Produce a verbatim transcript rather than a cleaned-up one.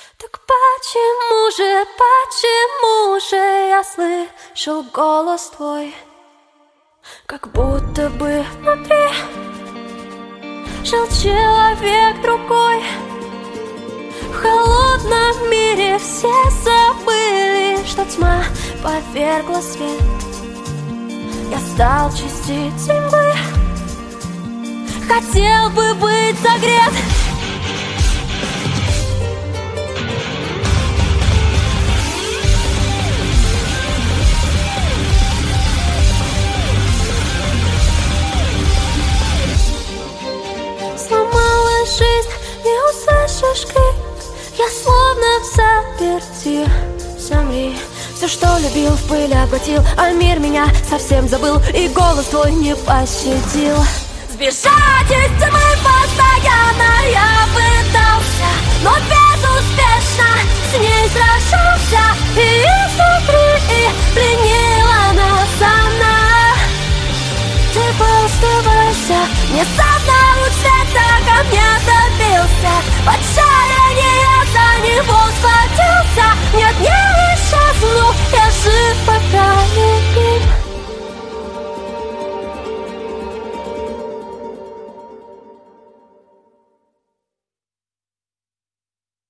Так почему же, почему же я слышу голос твой, как будто бы внутри жил человек другой. В холодном мире все забыли, что тьма повергла свет. Я стал частицей мглы, хотел бы быть согрет. Сломалась жизнь, не услышишь крик. Я словно в заперти, замри. Все, что любил, в пыль обратил, а мир меня совсем забыл, и голос твой не пощадил. Сбежать из тьмы постоянно я пытался, но безуспешно с ней сражался. И изнутри пленила нас она. Ты бы оставайся, не сам на луч света ко мне добился.